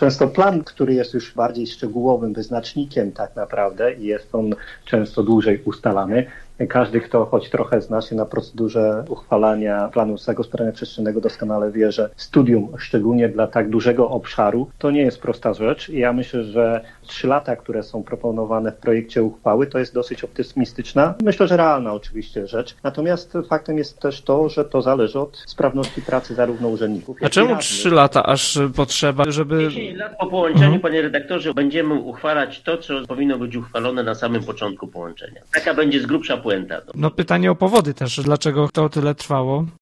często plan, który jest już bardziej szczegółowym wyznacznikiem tak naprawdę i jest on często dłużej ustalany. Każdy, kto choć trochę zna się na procedurze uchwalania planu zagospodarowania przestrzennego, doskonale wie, że studium, szczególnie dla tak dużego obszaru, to nie jest prosta rzecz. I ja myślę, że 3 lata, które są proponowane w projekcie uchwały, to jest dosyć optymistyczna, myślę, że realna oczywiście rzecz. Natomiast faktem jest też to, że to zależy od sprawności pracy zarówno urzędników, A jak i czemu radnych. 3 lata aż potrzeba, żeby... 10 lat po połączeniu, panie redaktorze, będziemy uchwalać to, co powinno być uchwalone na samym początku połączenia. Taka będzie z grubsza puenta. No pytanie o powody też, dlaczego to tyle trwało?